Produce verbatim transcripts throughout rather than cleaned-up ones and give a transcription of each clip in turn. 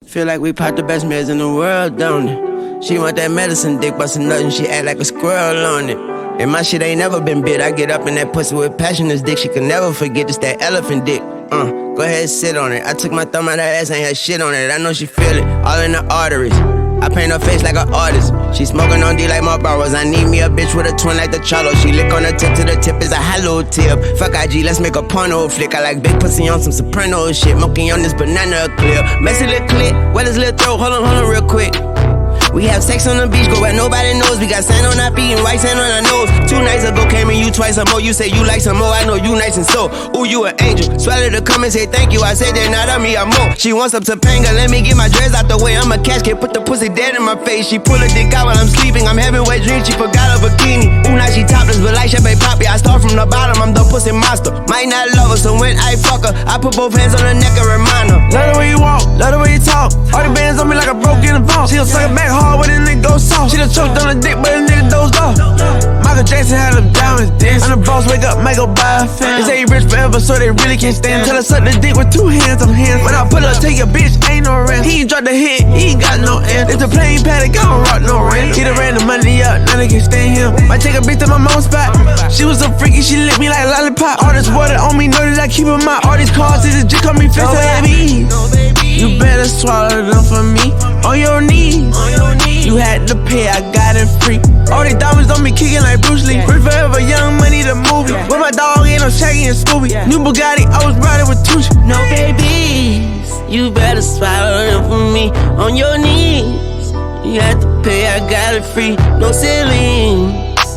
Feel like we popped the best meds in the world, don't it? She want that medicine dick, bustin' nothing, she act like a squirrel on it. And my shit ain't never been bit. I get up in that pussy with passion, this dick she can never forget. It's that elephant dick. Uh, go ahead, sit on it. I took my thumb out her ass, ain't had shit on it. I know she feel it, all in the arteries. I paint her face like an artist. She smoking on D like Marlboros. I need me a bitch with a twin like the Charlo. She lick on the tip to the tip is a hollow tip. Fuck I G, let's make a porno flick. I like big pussy on some soprano shit. Monkey on this banana clip. Messy little clit, wet his little throat. Hold on, hold on real quick. We have sex on the beach, go where nobody knows. We got sand on our feet and white sand on our nose. Two nights ago came and you twice or more. You say you like some more, I know you nice and so. Ooh, you an angel. Swallow the come and say thank you. I said they're not on me, I'm more. She wants some Topanga, let me get my dress out the way. I'm a cash kid, put the pussy dead in my face. She pull a dick out while I'm sleeping. I'm having wet dreams, she forgot her bikini. Ooh, now she topless, but like Chebe Poppy. I start from the bottom, I'm the pussy monster. Might not love her, so when I fuck her, I put both hands on her neck and remind her. Love the way you walk, love the way you talk. All the bands on me like I broke in the vault. She'll suck it back hard when the nigga goes soft. She done choked on the dick, but the nigga dozed off. Michael Jackson had them diamonds dance. I'm the boss, wake up, might go buy a fan. They say he rich forever, so they really can't stand. Tell her suck the dick with two hands on hands. When I put her, take your bitch, ain't no rent. He ain't dropped the hit, he ain't got no end. It's a plain paddock, I don't rock no rent. He done ran the money up, now they can't stand him. Might take a bitch to my mom's spot. She was so freaky, she licked me like a lollipop. All this water on me, know that I keep them out. All these cars, this just call me fist no, baby. You better swallow them for me. On your knees, you had to pay, I got it free. All these diamonds on me kicking like Bruce Lee. Rich forever, Young Money the movie. With my dog in, I'm Shaggy and Scooby. New Bugatti, I was riding with Tucci. No babies, you better swallow them for me. On your knees, you had to pay, I got it free. No ceilings,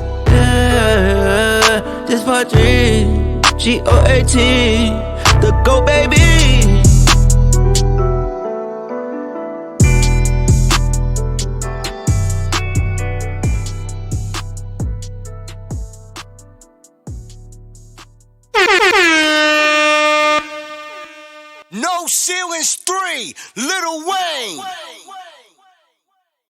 yeah, just for three. G O A T, the go baby. No Ceilings three, Lil Wayne.